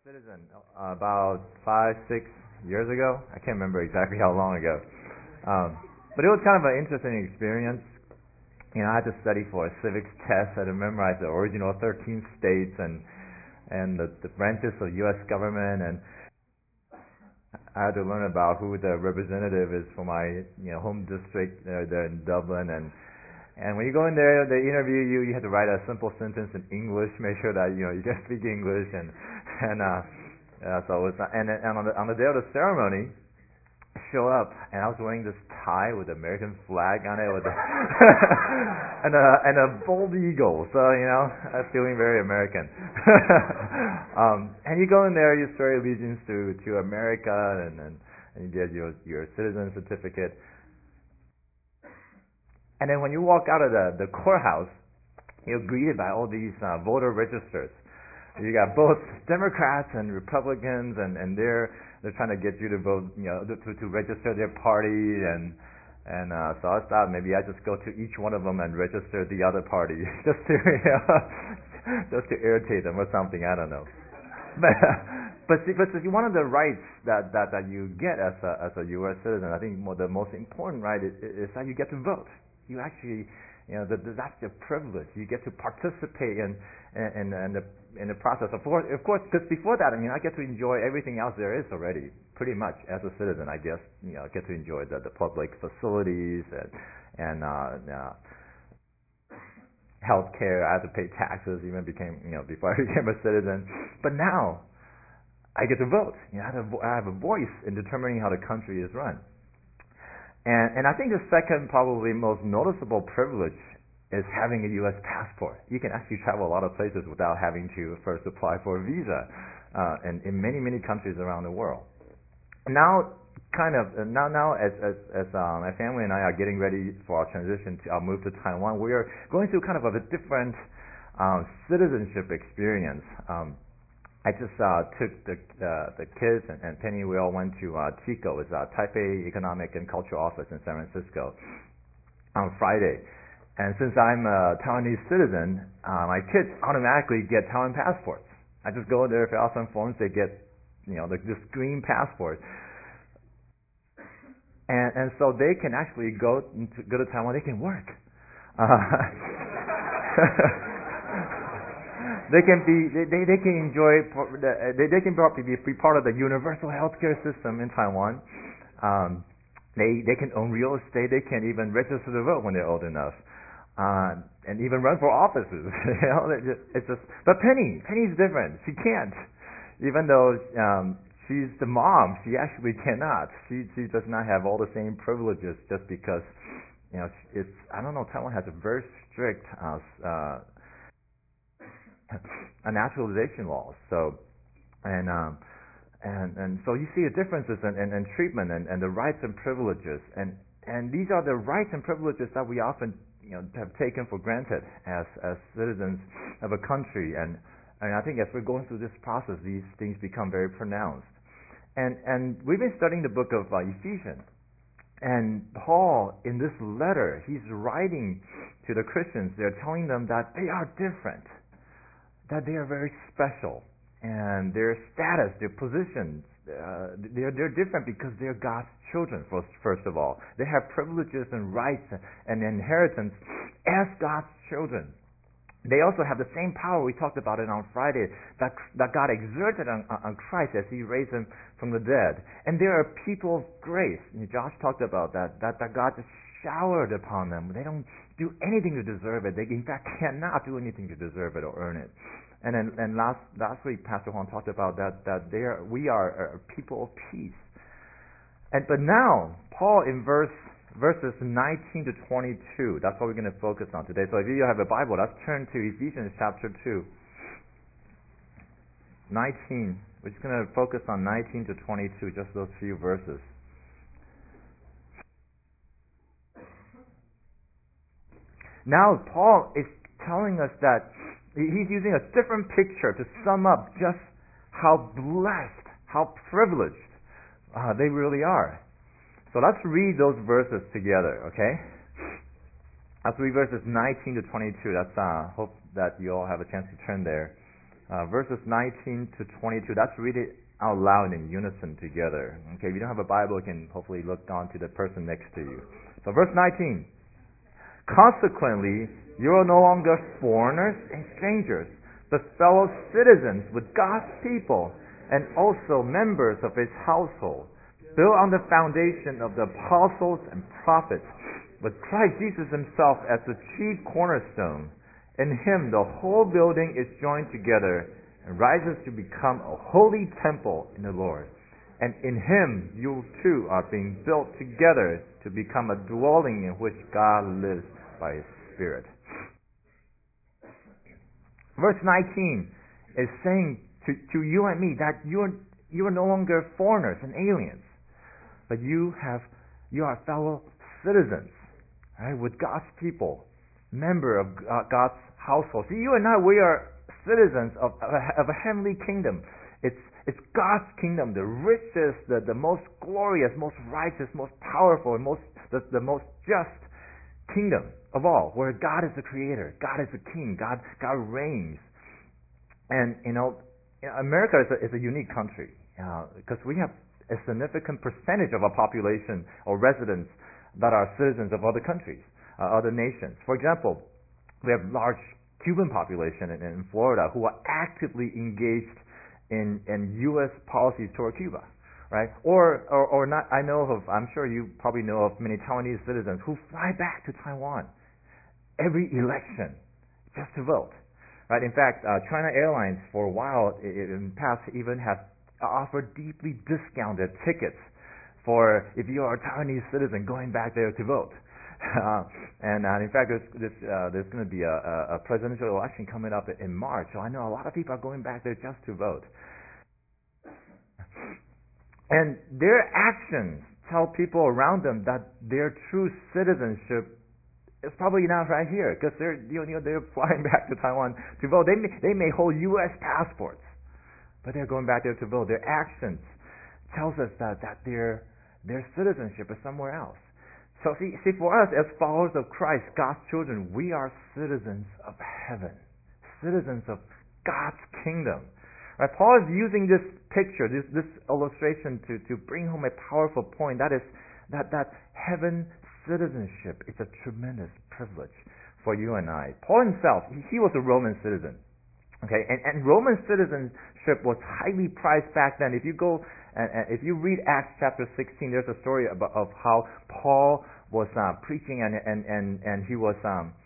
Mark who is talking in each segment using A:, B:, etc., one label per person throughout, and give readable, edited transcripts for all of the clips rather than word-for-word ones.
A: citizen about 5, 6 years ago. I can't remember exactly how long ago. But it was kind of an interesting experience. I had to study for a civics test. I had to memorize the original 13 states and the branches of U.S. government, and I had to learn about who the representative is for my home district there in Dublin. And when you go in there, they interview you. You have to write a simple sentence in English. Make sure that you can speak English. So it was. And on the day of the ceremony, I show up, and I was wearing this tie with the American flag on it, with a and a bald eagle. So I'm feeling very American. And you go in there, you swear allegiance to America, and you get your citizen certificate. And then when you walk out of the courthouse, you're greeted by all these voter registers. You got both Democrats and Republicans, and they're trying to get you to vote, to register their party, and so I thought maybe I just go to each one of them and register the other party just to irritate them or something. I don't know. But see, one of the rights that you get as a U.S. citizen, I think the most important right is that you get to vote. You actually, that's your privilege. You get to participate in the process. Of course, because before that, I get to enjoy everything else there is already. Pretty much as a citizen, I guess, I get to enjoy the public facilities and health care. I had to pay taxes even before I became a citizen. But now, I get to vote. I have a voice in determining how the country is run. And I think the second, probably most noticeable privilege is having a U.S. passport. You can actually travel a lot of places without having to first apply for a visa, and in many countries around the world. Now, as my family and I are getting ready for our transition to our move to Taiwan, we are going through kind of a different citizenship experience. I just took the kids and Penny. We all went to TECO, it's Taipei Economic and Cultural Office in San Francisco, on Friday. And since I'm a Taiwanese citizen, my kids automatically get Taiwan passports. I just go there, fill out some forms, they get this green passport, and so they can actually go to Taiwan. They can work. They can enjoy. They can be part of the universal healthcare system in Taiwan. They can own real estate. They can even register to vote when they're old enough, and even run for offices. It's just. But Penny's different. She can't, even though she's the mom. She actually cannot. She does not have all the same privileges just because it's. I don't know. Taiwan has a very strict. Naturalization laws. So and so you see the differences in treatment and the rights and privileges, and these are the rights and privileges that we often have taken for granted as citizens of a country, and I think as we're going through this process, these things become very pronounced. And we've been studying the book of Ephesians, and Paul, in this letter, he's writing to the Christians. They're telling them that they are different, that they are very special, and their status, their positions, they're different because they're God's children. First of all, they have privileges and rights and inheritance as God's children. They also have the same power. We talked about it on Friday, that God exerted on Christ as He raised Him from the dead. And they are people of grace. Josh talked about that God just showered upon them. They don't do anything to deserve it. They, in fact, cannot do anything to deserve it or earn it. And last week, Pastor Juan talked about that we are a people of peace. But now, Paul in verses 19 to 22, that's what we're going to focus on today. So if you have a Bible, let's turn to Ephesians chapter 2. 19. We're just going to focus on 19 to 22, just those few verses. Now, Paul is telling us that he's using a different picture to sum up just how blessed, how privileged they really are. So let's read those verses together, okay? Let's read verses 19 to 22. That's hope that you all have a chance to turn there. verses 19 to 22. Let's read it out loud in unison together. Okay, if you don't have a Bible, you can hopefully look on to the person next to you. So verse 19. Consequently, you are no longer foreigners and strangers, but fellow citizens with God's people and also members of His household, built on the foundation of the apostles and prophets, with Christ Jesus Himself as the chief cornerstone. In Him the whole building is joined together and rises to become a holy temple in the Lord. And in Him you too are being built together to become a dwelling in which God lives by His Spirit. Verse 19 is saying to you and me that you are no longer foreigners and aliens, but you are fellow citizens, right, with God's people, member of God's household. So you and I, we are citizens of a heavenly kingdom. It's God's kingdom, the richest, the most glorious, most righteous, most powerful, and the most just kingdom of all, where God is the creator, God is the king, God reigns. And America is a unique country because we have a significant percentage of our population or residents that are citizens of other countries, other nations. For example, we have large Cuban population in Florida who are actively engaged in U.S. policies toward Cuba, right? Or not. I'm sure you probably know of many Taiwanese citizens who fly back to Taiwan every election just to vote, right? In fact, China Airlines for a while in the past even has offered deeply discounted tickets for if you are a Taiwanese citizen going back there to vote. And in fact, there's going to be a presidential election coming up in March, so I know a lot of people are going back there just to vote. And their actions tell people around them that their true citizenship is probably not right here, because they're flying back to Taiwan to vote. They may hold U.S. passports, but they're going back there to vote. Their actions tells us that their citizenship is somewhere else. So see, for us as followers of Christ, God's children, we are citizens of heaven, citizens of God's kingdom. Right? Paul is using this picture, this illustration to bring home a powerful point. That is that heaven citizenship is a tremendous privilege for you and I. Paul himself, he was a Roman citizen. Okay, and Roman citizenship was highly prized back then. If you go and if you read Acts chapter 16, there's a story of how Paul was preaching and he was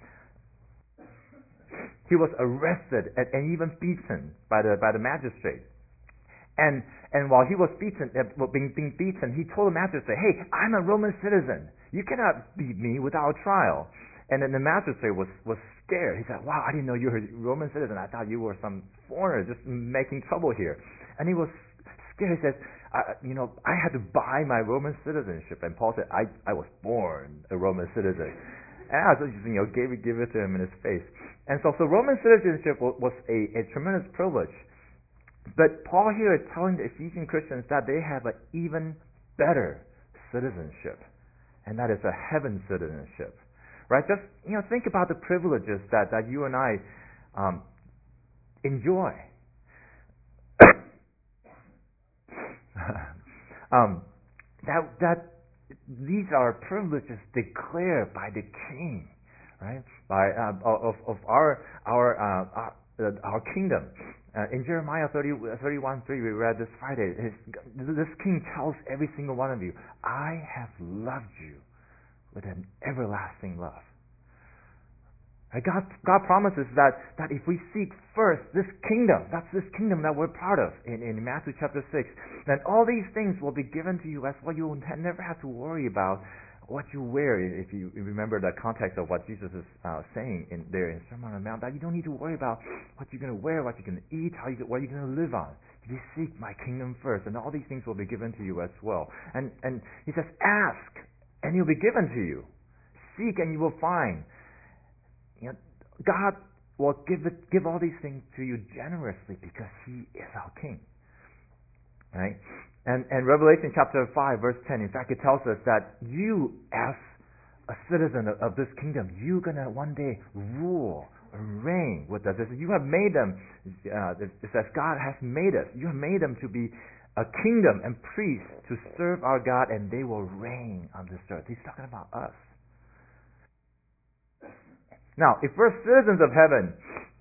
A: arrested and even beaten by the magistrate. And while he was being beaten, he told the magistrate, "Hey, I'm a Roman citizen. You cannot beat me without trial." And then the magistrate was scared. He said, "Wow, I didn't know you were a Roman citizen. I thought you were some foreigner just making trouble here." And he was scared. He says, I had to buy my Roman citizenship. And Paul said, I was born a Roman citizen. And I just give it to him in his face. And so Roman citizenship was a tremendous privilege. But Paul here is telling the Ephesian Christians that they have an even better citizenship, and that is a heaven citizenship. Right? Just think about the privileges that you and I enjoy. That these are privileges declared by the King, right? By of our kingdom. In Jeremiah 31:3, we read this Friday. This King tells every single one of you, "I have loved you with an everlasting love." God promises that if we seek first this kingdom, that's this kingdom that we're part of in Matthew chapter 6, then all these things will be given to you as well. You will never have to worry about what you wear. If you remember the context of what Jesus is saying in Sermon on the Mount, that you don't need to worry about what you're going to wear, what you're going to eat, what you're going to live on. You seek my kingdom first, and all these things will be given to you as well. And he says, ask, and it will be given to you. Seek, and you will find. God will give all these things to you generously because He is our King. Right? And Revelation chapter 5, verse 10, in fact, it tells us that you, as a citizen of this kingdom, you're going to one day rule reign with us. It says, you have made them, it says God has made us. You have made them to be a kingdom and priests to serve our God, and they will reign on this earth. He's talking about us. Now, if we're citizens of heaven,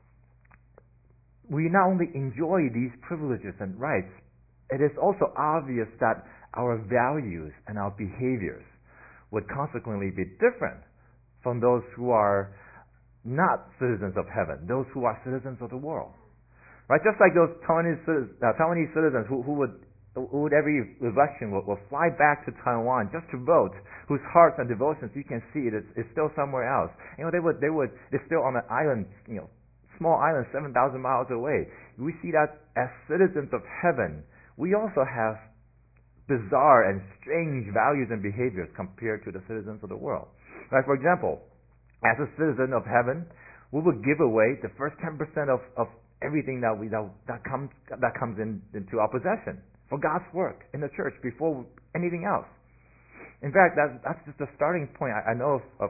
A: we not only enjoy these privileges and rights, it is also obvious that our values and our behaviors would consequently be different from those who are not citizens of heaven, those who are citizens of the world. Right? Just like those Taiwanese citizens who would every election will fly back to Taiwan just to vote, whose hearts and devotions you can see it is still somewhere else. They're still on an island, small island 7,000 miles away. We see that as citizens of heaven, we also have bizarre and strange values and behaviors compared to the citizens of the world. Like, for example, as a citizen of heaven, we would give away the first 10% of everything that comes into our possession for God's work in the church before anything else. In fact, that's just a starting point. I know of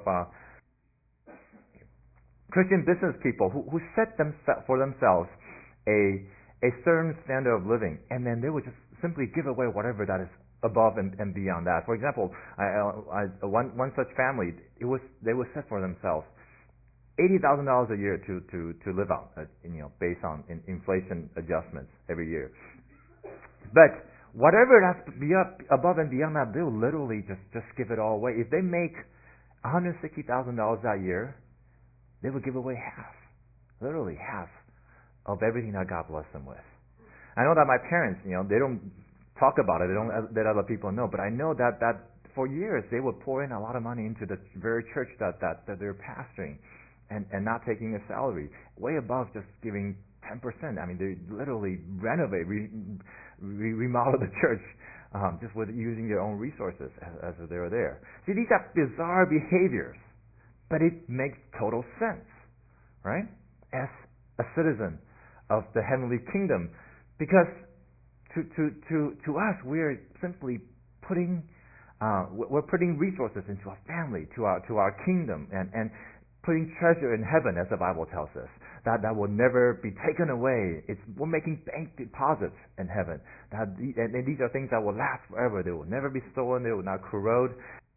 A: Christian business people who set for themselves a certain standard of living, and then they would just simply give away whatever that is above and beyond that. For example, one such family, they would set for themselves $80,000 a year to live on, based on inflation adjustments every year. But whatever that's above and beyond that, they'll literally just give it all away. If they make $160,000 that year, they would give away half, literally half of everything that God blessed them with. I know that my parents, they don't talk about it. They don't let other people know. But I know that for years they would pour in a lot of money into the very church that they're pastoring, and not taking a salary, way above just giving 10%. I mean, they literally renovate, remodel the church just with using their own resources as they were there. See, these are bizarre behaviors, but it makes total sense, right? As a citizen of the heavenly kingdom, because to us, we're simply putting resources into our family, to our kingdom, and putting treasure in heaven, as the Bible tells us, that will never be taken away. We're making bank deposits in heaven. And these are things that will last forever. They will never be stolen. They will not corrode.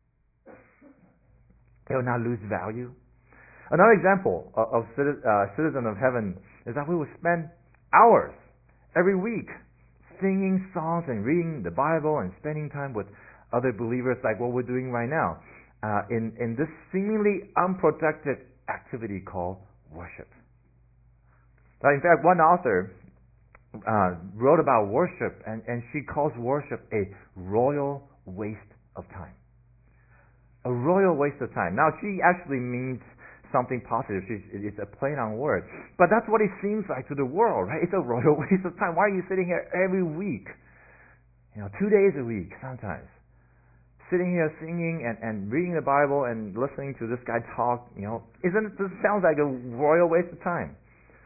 A: They will not lose value. Another example of citizen of heaven is that we will spend hours every week singing songs and reading the Bible and spending time with other believers, like what we're doing right now, in this seemingly unproductive activity called worship. Now, in fact, one author wrote about worship, and she calls worship a royal waste of time. A royal waste of time. Now, she actually means something positive. It's a play on words. But that's what it seems like to the world, right? It's a royal waste of time. Why are you sitting here every week? 2 days a week sometimes. Sitting here singing and reading the Bible and listening to this guy talk, this sounds like a royal waste of time.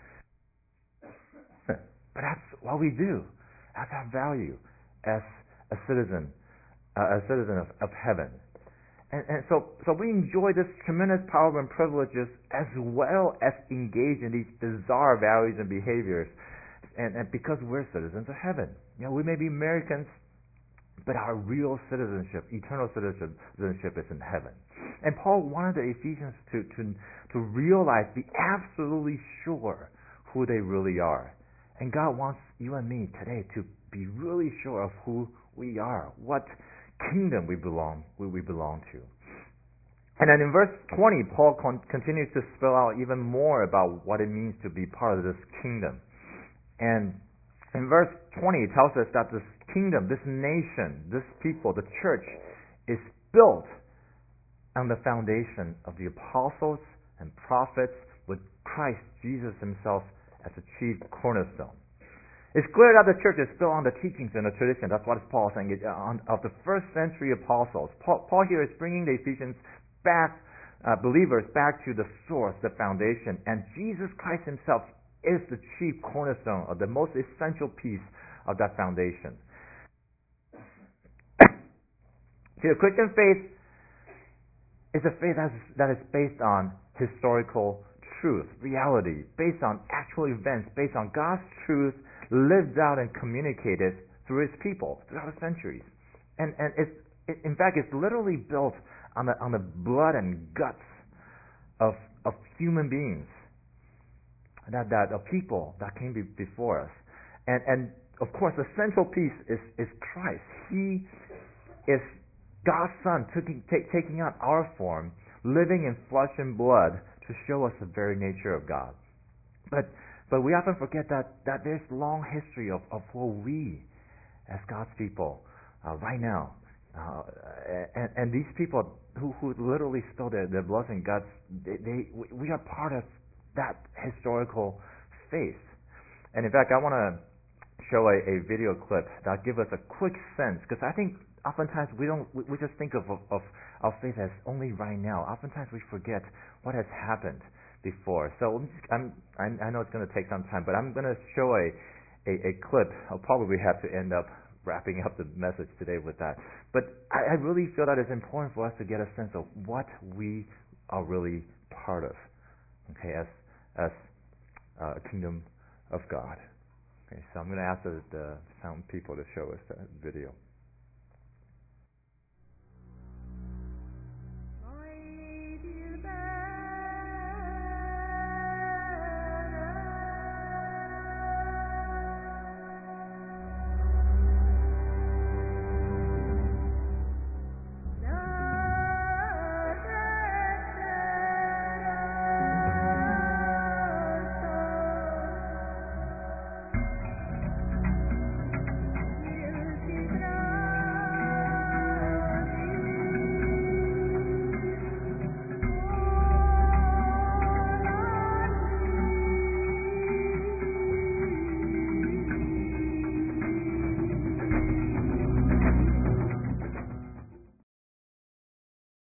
A: But that's what we do. That's our value as a citizen of heaven. And so we enjoy this tremendous power and privileges, as well as engage in these bizarre values and behaviors, and because we're citizens of heaven. We may be Americans, but our real citizenship, eternal citizenship, is in heaven. And Paul wanted the Ephesians to realize, be absolutely sure who they really are. And God wants you and me today to be really sure of who we are, what kingdom we belong to. And then in verse 20, Paul continues to spell out even more about what it means to be part of this kingdom. And in verse 20, it tells us that this kingdom, this nation, this people, the church, is built on the foundation of the apostles and prophets, with Christ Jesus himself as the chief cornerstone. It's clear that the church is still on the teachings and the tradition. That's what Paul is saying, of the first century apostles. Paul here is bringing the Ephesians back, believers back to the source, the foundation. And Jesus Christ himself is the chief cornerstone, of the most essential piece of that foundation. See, the Christian faith is a faith that is based on historical truth, reality, based on actual events, based on God's truth lived out and communicated through His people throughout the centuries. And in fact, it's literally built on the blood and guts of human beings, that of people that came before us. And of course, the central piece is Christ. He is God's Son taking on our form, living in flesh and blood to show us the very nature of God. But we often forget that there's long history of what we, as God's people, right now, and these people who literally spill their blood and guts, we are part of that historical faith. And in fact, I want to show a video clip that give us a quick sense, because I think oftentimes we just think of our faith as only right now. Oftentimes we forget what has happened before. So I know it's going to take some time, but I'm going to show a clip. I'll probably have to end up wrapping up the message today with that. But I really feel that it's important for us to get a sense of what we are really part of, okay, as a kingdom of God. Okay, so I'm going to ask the sound people to show us the video.